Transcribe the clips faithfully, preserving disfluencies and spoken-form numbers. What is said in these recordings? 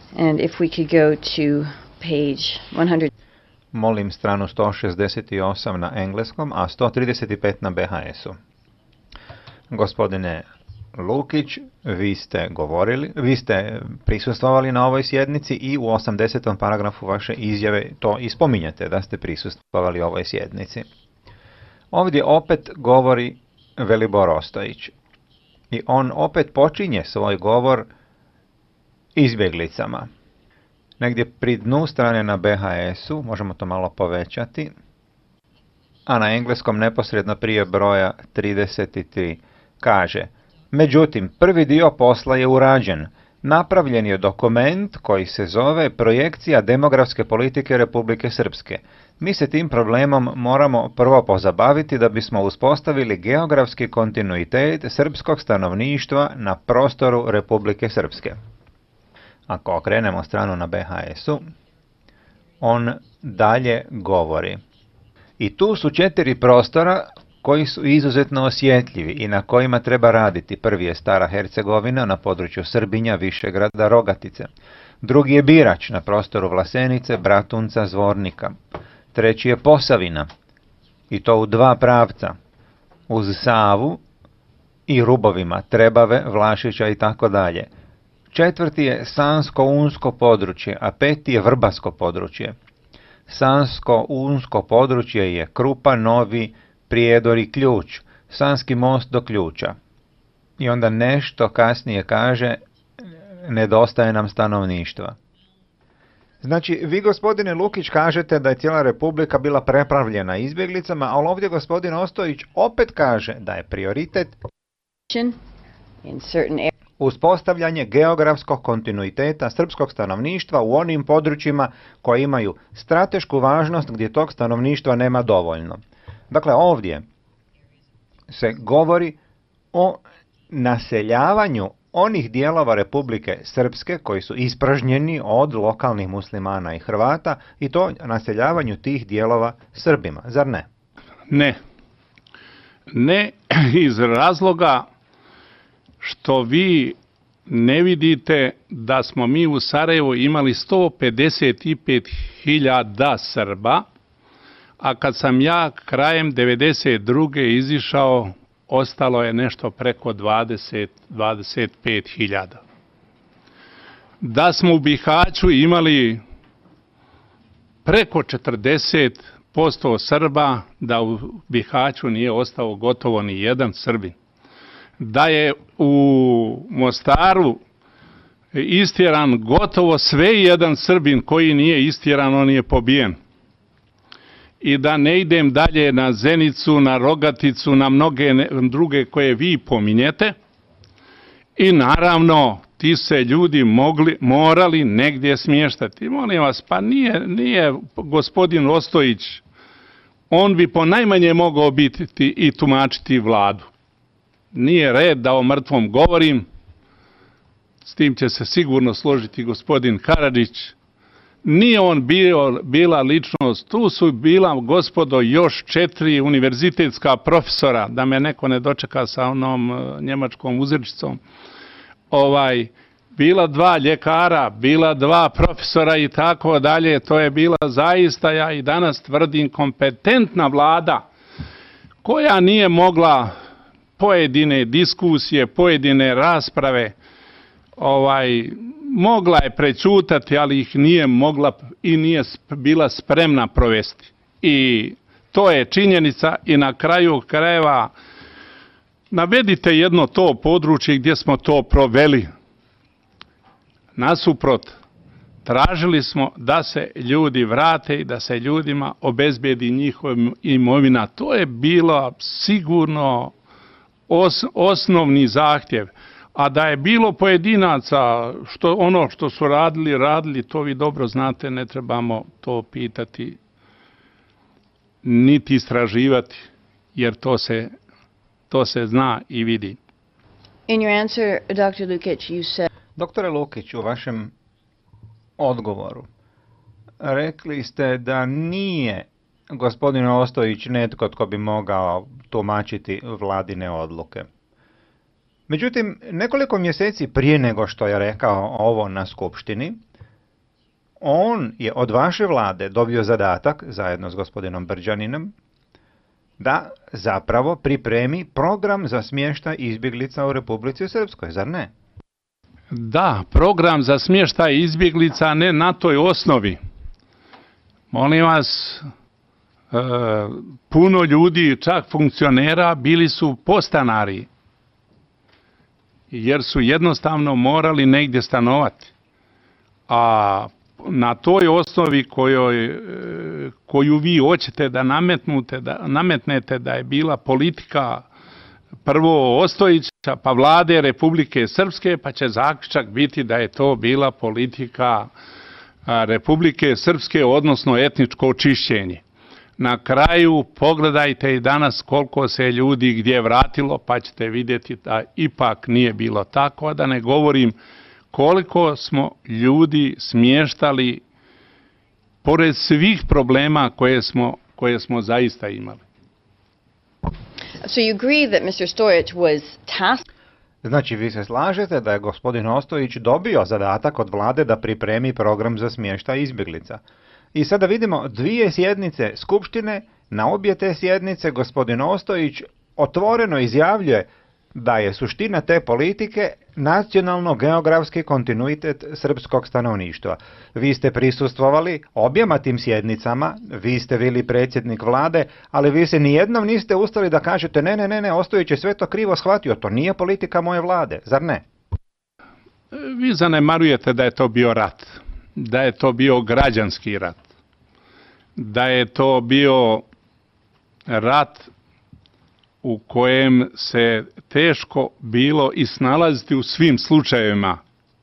And if we could go to page one hundred. Molim stranu sto šezdeset osam na engleskom, a sto trideset pet na B H S-u. Gospodine Lukić, vi ste govorili, vi ste prisustvovali na ovoj sjednici i u osamdesetom paragrafu vaše izjave to i spominjete da ste prisustvovali ovoj sjednici. Ovdje opet govori Velibor Ostojić i on opet počinje svoj govor izbjeglicama. Negdje pri dnu strane na B H S-u, možemo to malo povećati, a na engleskom neposredno prije broja trideset tri kaže: međutim, prvi dio posla je urađen. Napravljen je dokument koji se zove Projekcija demografske politike Republike Srpske. Mi se tim problemom moramo prvo pozabaviti da bismo uspostavili geografski kontinuitet srpskog stanovništva na prostoru Republike Srpske. Ako okrenemo stranu na B H S-u, on dalje govori. I tu su četiri prostora koji su izuzetno osjetljivi i na kojima treba raditi. Prvi je Stara Hercegovina na području Srbinja, Višegrada, Rogatice. Drugi je Birač na prostoru Vlasenice, Bratunca, Zvornika. Treći je Posavina, i to u dva pravca, uz Savu i rubovima Trebave, Vlašića i tako dalje. Četvrti je Sansko-Unsko područje, a peti je Vrbasko područje. Sansko-Unsko područje je Krupa, Novi, Prijedor i Ključ, Sanski most do Ključa. I onda nešto kasnije kaže: nedostaje nam stanovništva. Znači, vi, gospodine Lukić, kažete da je cijela Republika bila preplavljena izbjeglicama, ali ovdje gospodin Ostojić opet kaže da je prioritet uspostavljanje geografskog kontinuiteta srpskog stanovništva u onim područjima koji imaju stratešku važnost gdje tog stanovništva nema dovoljno. Dakle, ovdje se govori o naseljavanju onih dijelova Republike Srpske koji su ispražnjeni od lokalnih muslimana i Hrvata, i to naseljavanju tih dijelova Srbima, zar ne? Ne. Ne, iz razloga što vi ne vidite da smo mi u Sarajevu imali sto pedeset pet hiljada Srba, a kad sam ja krajem devedeset druge izišao, ostalo je nešto preko dvadeset do dvadeset pet hiljada. Da smo u Bihaću imali preko četrdeset posto Srba, da u Bihaću nije ostao gotovo ni jedan Srbin. Da je u Mostaru istjeran gotovo sve jedan Srbin koji nije istjeran, on je pobijen. I da ne idem dalje na Zenicu, na Rogaticu, na mnoge druge koje vi pominjete. I naravno, ti se ljudi mogli, morali negdje smještati. Molim vas, pa nije, nije gospodin Ostojić, on bi ponajmanje mogao biti i tumačiti vladu. Nije red da o mrtvom govorim, s tim će se sigurno složiti gospodin Karadžić. Nije on bio, bila ličnost, tu su bila, gospodo, još četiri univerzitetska profesora, da me neko ne dočeka sa onom njemačkom uzrečicom. Ovaj, bila dva ljekara, bila dva profesora i tako dalje, to je bila zaista, ja i danas tvrdim, kompetentna vlada koja nije mogla pojedine diskusije, pojedine rasprave, ovaj, mogla je prećutati, ali ih nije mogla i nije bila spremna provesti. I to je činjenica. I na kraju krajeva navedite jedno to područje gdje smo to proveli. Nasuprot, tražili smo da se ljudi vrate i da se ljudima obezbedi njihova imovina. To je bilo sigurno os, osnovni zahtjev. A da je bilo pojedinaca, što, ono što su radili, radili, to vi dobro znate, ne trebamo to pitati, niti istraživati, jer to se, to se zna i vidi. In your answer, doctor Lukić, you said... Doktore Lukić, u vašem odgovoru rekli ste da nije gospodin Ostojić netko tko bi mogao tumačiti vladine odluke. Međutim, nekoliko mjeseci prije nego što je rekao ovo na skupštini, on je od vaše vlade dobio zadatak, zajedno s gospodinom Brđaninom, da zapravo pripremi program za smještaj izbjeglica u Republici Srpskoj, zar ne? Da, program za smještaj izbjeglica, ne na toj osnovi. Molim vas, e, puno ljudi, čak funkcionera, bili su podstanari, jer su jednostavno morali negdje stanovati. A na toj osnovi kojoj, koju vi hoćete da nametnute, da nametnete da je bila politika prvo Ostojića, pa vlade Republike Srpske, pa će zaključak biti da je to bila politika Republike Srpske, odnosno etničko očišćenje. Na kraju pogledajte i danas koliko se ljudi gdje vratilo, pa ćete vidjeti da ipak nije bilo tako, a da ne govorim koliko smo ljudi smještali pored svih problema koje smo, koje smo zaista imali. So you agree that mister Stojić was tasked. Znači, vi se slažete da je gospodin Ostojić dobio zadatak od vlade da pripremi program za smještaj izbjeglica. I sada vidimo dvije sjednice Skupštine, na obje te sjednice gospodin Ostojić otvoreno izjavljuje da je suština te politike nacionalno-geografski kontinuitet srpskog stanovništva. Vi ste prisustvovali objema tim sjednicama, vi ste bili predsjednik vlade, ali vi se nijednom niste ustali da kažete ne, ne, ne, ne, Ostojić je sve to krivo shvatio, to nije politika moje vlade, zar ne? Vi zanemarujete da je to bio rat, da je to bio građanski rat, da je to bio rat u kojem se teško bilo i snalaziti u svim slučajevima,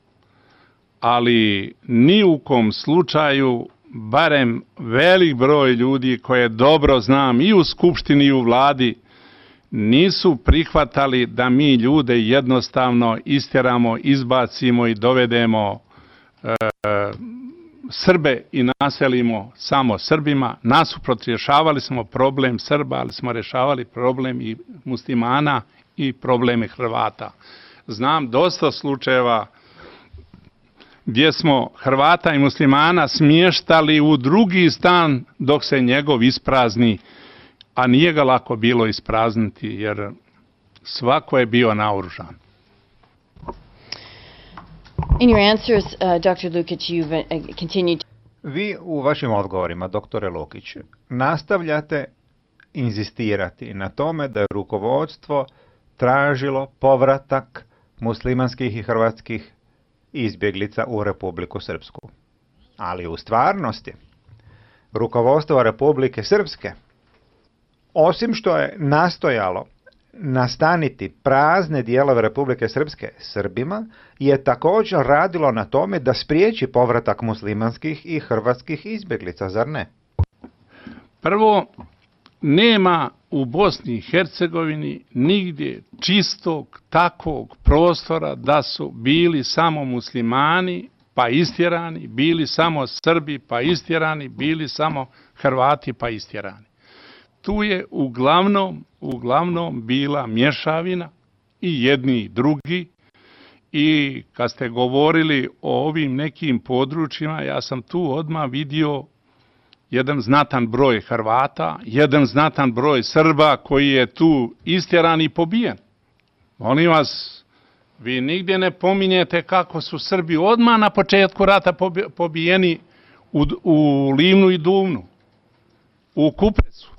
ali ni u kom slučaju, barem velik broj ljudi koje dobro znam i u Skupštini i u vladi, nisu prihvatali da mi ljude jednostavno istjeramo, izbacimo i dovedemo e, Srbe i naselimo samo Srbima. Nasuprot, rješavali smo problem Srba, ali smo rješavali problem i muslimana i probleme Hrvata. Znam dosta slučajeva gdje smo Hrvata i muslimana smještali u drugi stan dok se njegov isprazni, a nije ga lako bilo isprazniti jer svako je bio naoružan. In your answers, uh, doctor Lukic, you've uh, continued. Vi u vašim odgovorima, doktore Lukić, nastavljate inzistirati na tome da je rukovodstvo tražilo povratak muslimanskih i hrvatskih izbjeglica u Republiku Srpsku. Ali u stvarnosti, rukovodstvo Republike Srpske, osim što je nastojalo nastaniti prazne dijelove Republike Srpske Srbima, je također radilo na tome da spriječi povratak muslimanskih i hrvatskih izbjeglica, zar ne? Prvo, nema u Bosni i Hercegovini nigdje čistog takvog prostora da su bili samo muslimani pa istjerani, bili samo Srbi pa istjerani, bili samo Hrvati pa istjerani. Tu je uglavnom, uglavnom bila mješavina i jedni i drugi, i kad ste govorili o ovim nekim područjima, ja sam tu odmah vidio jedan znatan broj Hrvata, jedan znatan broj Srba koji je tu istjeran i pobijen. Molim vas, vi nigdje ne pominjete kako su Srbi odmah na početku rata pobijeni u, u Livnu i Duvnu, u Kuprecu,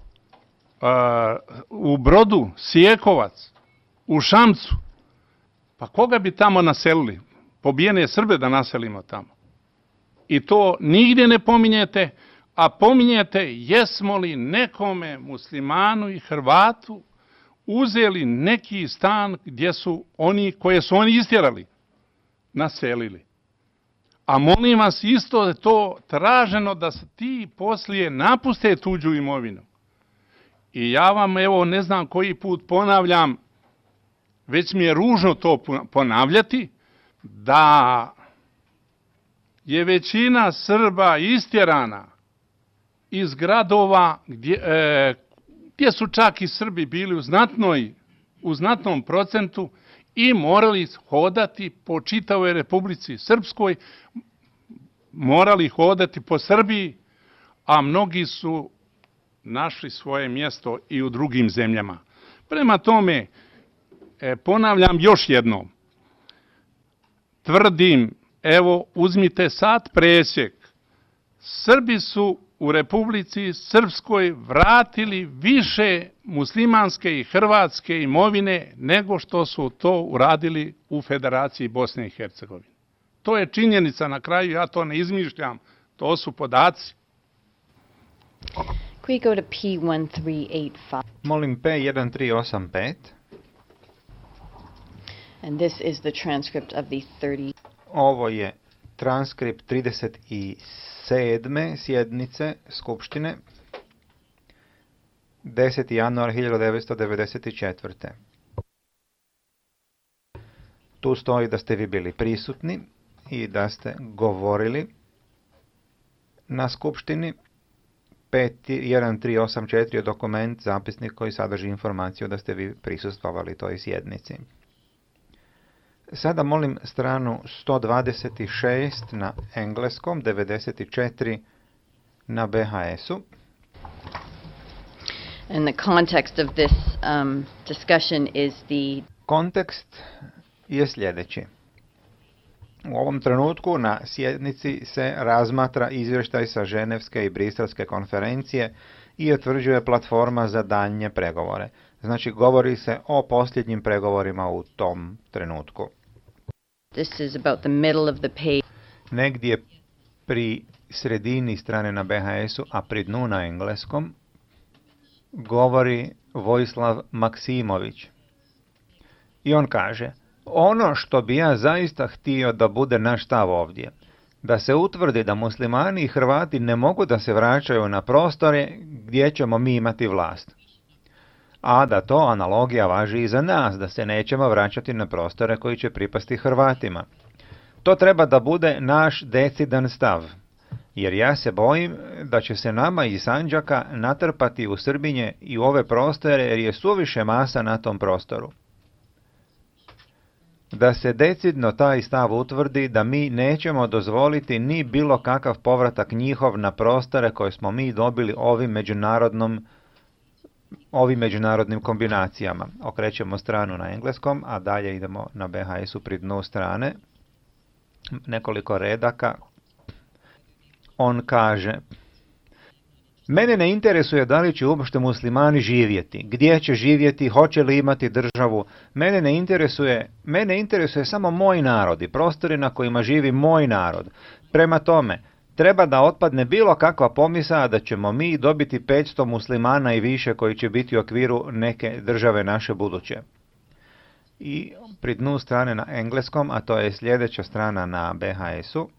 u Brodu, Sijekovac, u Šamcu. Pa koga bi tamo naselili? Pobijene Srbe da naselimo tamo. I to nigdje ne pominjete, a pominjete jesmo li nekome muslimanu i Hrvatu uzeli neki stan gdje su oni, koje su oni istjerali, naselili. A molim vas, isto je to traženo da se ti poslije napuste tuđu imovinu. I ja vam, evo, ne znam koji put ponavljam, već mi je ružno to ponavljati, da je većina Srba istjerana iz gradova gdje, e, gdje su čak i Srbi bili u, znatnoj, u znatnom procentu i morali hodati po čitavoj Republici Srpskoj, morali hodati po Srbiji, a mnogi su našli svoje mjesto i u drugim zemljama. Prema tome, e, ponavljam još jednom, tvrdim, evo uzmite sad presjek, Srbi su u Republici Srpskoj vratili više muslimanske i hrvatske imovine nego što su to uradili u Federaciji Bosne i Hercegovine. To je činjenica na kraju, ja to ne izmišljam, to su podaci. Could we go to P one three eight five? Molim P jedan tri osam pet. And this is the transcript of the thirty. Ovo je transkript trideset sedme sjednice Skupštine deseti januar hiljadu devetsto devedeset četvrte. Tu stoji da ste vi bili prisutni i da ste govorili na Skupštini. P jedan tri osam četiri je dokument, zapisnik koji sadrži informaciju da ste vi prisustvovali toj sjednici. Sada molim stranu sto dvadeset šest na engleskom, devedeset četiri na B H S-u. And the context of this um, discussion is the... Kontekst je sljedeći. U ovom trenutku na sjednici se razmatra izvještaj sa Ženevske i Briselske konferencije i utvrđuje platforma za daljnje pregovore. Znači, govori se o posljednjim pregovorima u tom trenutku. This is about the middle of the page. Negdje pri sredini strane na B H S-u, a pri dnu na engleskom, govori Vojislav Maksimović. I on kaže: ono što bi ja zaista htio da bude naš stav ovdje, da se utvrdi da muslimani i Hrvati ne mogu da se vraćaju na prostore gdje ćemo mi imati vlast. A da to analogija važi i za nas, da se nećemo vraćati na prostore koji će pripasti Hrvatima. To treba da bude naš decidan stav, jer ja se bojim da će se nama iz Sandžaka natrpati u Srbinje i u ove prostore, jer je suviše masa na tom prostoru. Da se decidno taj stav utvrdi da mi nećemo dozvoliti ni bilo kakav povratak njihov na prostore koje smo mi dobili ovim međunarodnom ovim međunarodnim kombinacijama. Okrećemo stranu na engleskom, a dalje idemo na B H S-u pri dnu strane. Nekoliko redaka. On kaže: mene ne interesuje da li će uopšte muslimani živjeti, gdje će živjeti, hoće li imati državu. Mene ne interesuje, mene interesuje samo moj narod i prostori na kojima živi moj narod. Prema tome, treba da otpadne bilo kakva pomisao da ćemo mi dobiti petsto muslimana i više koji će biti u okviru neke države naše buduće. I pri dnu strane na engleskom, a to je sljedeća strana na B H S-u.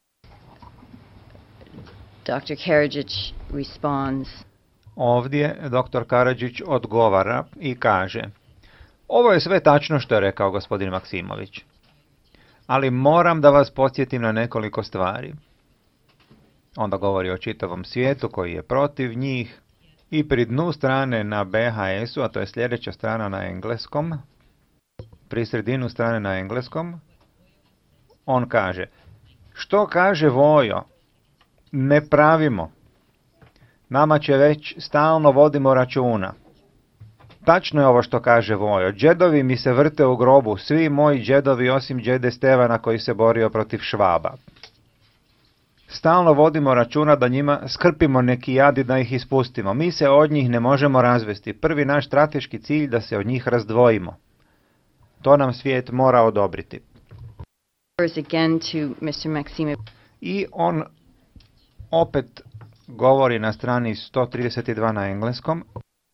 Doctor Karadžić responds. Ovdje doktor Karadžić odgovara i kaže: ovo je sve tačno što je rekao gospodin Maksimović, ali moram da vas podsjetim na nekoliko stvari. Onda govori o čitavom svijetu koji je protiv njih i pri dnu strane na B H S-u, a to je sljedeća strana na engleskom, pri sredinu strane na engleskom, on kaže: što kaže Vojo? Ne pravimo. Nama će već stalno vodimo računa. Tačno je ovo što kaže Vojo. Džedovi mi se vrte u grobu, svi moji džedovi osim džede Stevana koji se borio protiv Švaba. Stalno vodimo računa da njima skrpimo neki jad i da ih ispustimo. Mi se od njih ne možemo razvesti. Prvi naš strateški cilj da se od njih razdvojimo. To nam svijet mora odobriti. Again to mister Maksimović. I on opet govori na strani sto trideset dva na engleskom,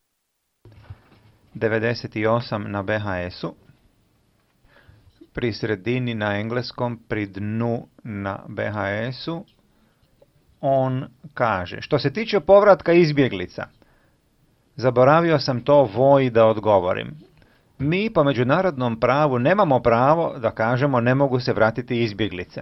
devedeset osam na B H S-u, pri sredini na engleskom, pri dnu na B H S-u, on kaže: što se tiče povratka izbjeglica, zaboravio sam to Voji da odgovorim. Mi po međunarodnom pravu nemamo pravo da kažemo ne mogu se vratiti izbjeglice.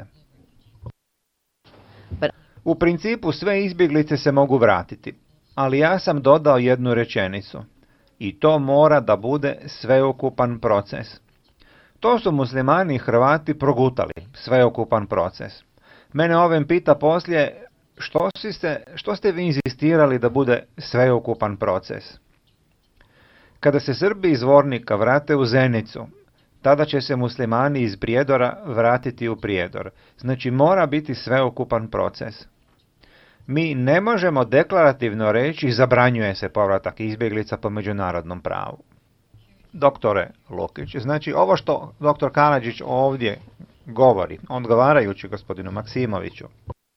U principu sve izbjeglice se mogu vratiti, ali ja sam dodao jednu rečenicu. I to mora da bude sveukupan proces. To su muslimani i Hrvati progutali, sveukupan proces. Mene ovim pita poslije, što, si ste, što ste vi inzistirali da bude sveukupan proces? Kada se Srbi iz Vornika vrate u Zenicu, tada će se muslimani iz Prijedora vratiti u Prijedor. Znači mora biti sveukupan proces. Mi ne možemo deklarativno reći zabranjuje se povratak izbjeglica po međunarodnom pravu. Doktore Lukić, znači ovo što doktor Karadžić ovdje govori, odgovarajući gospodinu Maksimoviću,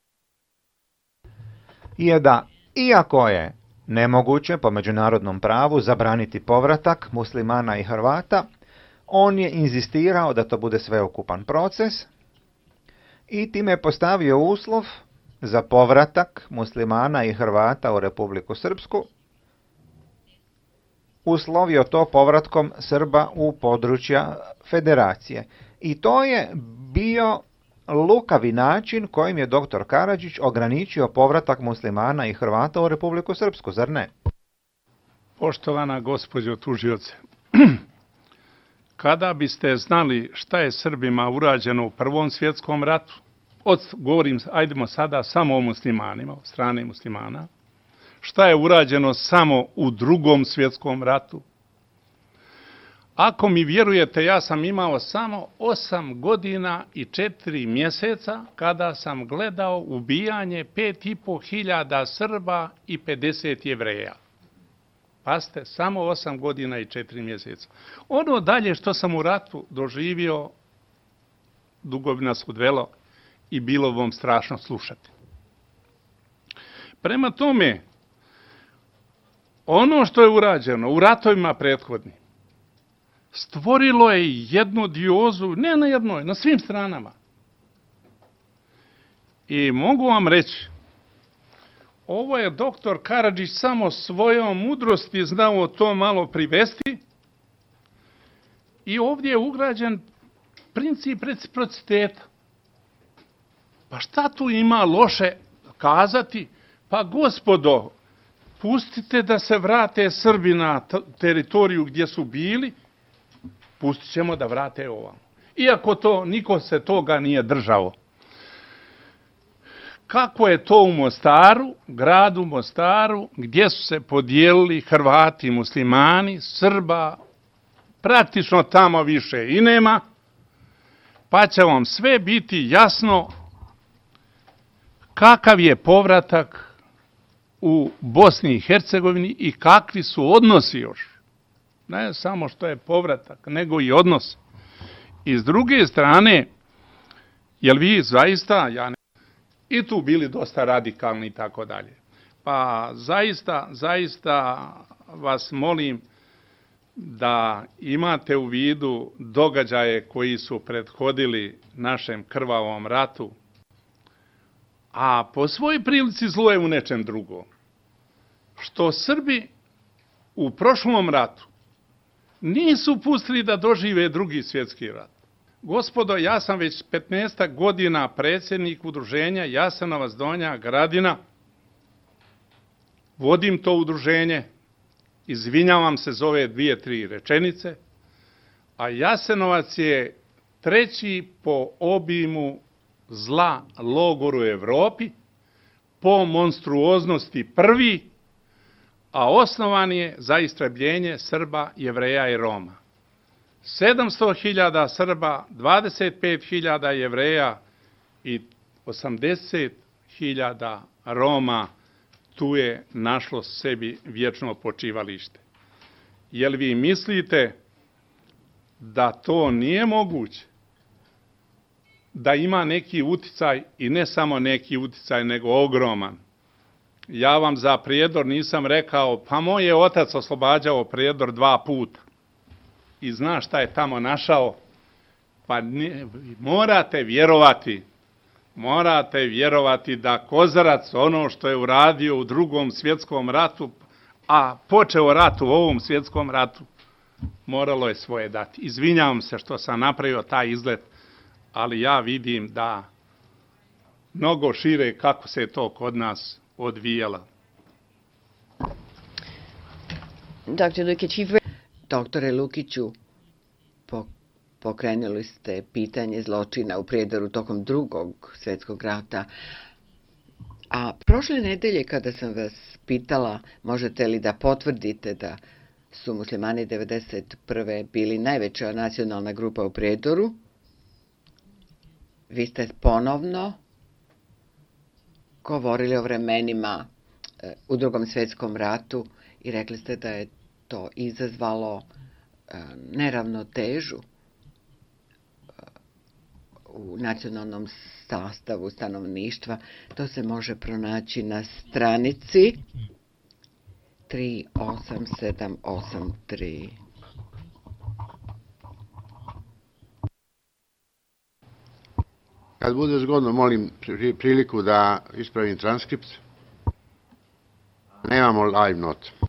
je da iako je nemoguće po međunarodnom pravu zabraniti povratak muslimana i Hrvata, on je inzistirao da to bude sveukupan proces i time je postavio uslov za povratak muslimana i Hrvata u Republiku Srpsku, uslovio to povratkom Srba u područja federacije. I to je bio lukavi način kojim je doktor Karadžić ograničio povratak muslimana i Hrvata u Republiku Srpsku, zar ne? Poštovana gospođo tužioce, kada biste znali šta je Srbima urađeno u Prvom svjetskom ratu, od, govorim, ajdemo sada samo o muslimanima, o strane muslimana, šta je urađeno samo u Drugom svjetskom ratu. Ako mi vjerujete, ja sam imao samo osam godina i četiri mjeseca kada sam gledao ubijanje pet i po hiljada Srba i pedeset Jevreja. Pazite, samo osam godina i četiri mjeseca. Ono dalje što sam u ratu doživio, dugo bi nas odvelo i bilo vam strašno slušati. Prema tome, ono što je urađeno u ratovima prethodnim, stvorilo je jednu diozu, ne na jednoj, na svim stranama. I mogu vam reći, ovo je doktor Karadžić samo svojom mudrosti znao to malo privesti i ovdje je ugrađen princip reciprociteta. Pa šta tu ima loše kazati? Pa gospodo, pustite da se vrate Srbi na teritoriju gdje su bili, pustit ćemo da vrate ovamo. Iako to, niko se toga nije držao. Kako je to u Mostaru, gradu Mostaru, gdje su se podijelili Hrvati i muslimani, Srba, praktično tamo više i nema, pa će vam sve biti jasno kakav je povratak u Bosni i Hercegovini i kakvi su odnosi još. Ne samo što je povratak, nego i odnos. I s druge strane, jel vi zaista, ja ne, i tu bili dosta radikalni i tako dalje. Pa zaista, zaista vas molim da imate u vidu događaje koji su prethodili našem krvavom ratu, a po svojoj prilici zlo je u nečem drugom. Što Srbi u prošlom ratu nisu pustili da dožive drugi svjetski rat. Gospodo, ja sam već petnaest godina predsjednik udruženja Jasenovac Donja Gradina. Vodim to udruženje, izvinjavam se za ove dvije, tri rečenice, a Jasenovac je treći po obimu zla logor u Evropi, po monstruoznosti prvi, a osnovan je za istrebljenje Srba, Jevreja i Roma. sedamsto hiljada Srba, dvadeset pet hiljada Jevreja i osamdeset hiljada Roma tu je našlo sebi vječno počivalište. Jel vi mislite da to nije moguće? Da ima neki uticaj i ne samo neki uticaj, nego ogroman. Ja vam za Prijedor nisam rekao, pa moj je otac oslobađao Prijedor dva puta. I zna šta je tamo našao. Pa ne, morate vjerovati, morate vjerovati da Kozarac, ono što je uradio u Drugom svjetskom ratu, a počeo rat u ovom svjetskom ratu, moralo je svoje dati. Izvinjavam se što sam napravio taj izlet, ali ja vidim da mnogo šire kako se to kod nas odvijalo. Doktor Lukić, you've Doktore Lukiću, po pokrenuli ste pitanje zločina u Prijedoru tokom drugog svjetskog rata. A prošle nedelje kada sam vas pitala možete li da potvrdite da su muslimani devedeset prve bili najveća nacionalna grupa u Prijedoru, vi ste ponovno govorili o vremenima u drugom svjetskom ratu i rekli ste da je to izazvalo neravnotežu u nacionalnom sastavu stanovništva. To se može pronaći na stranici tri osam sedam osam tri. Kad bude zgodno, molim priliku da ispravim transkript. Nemamo live note.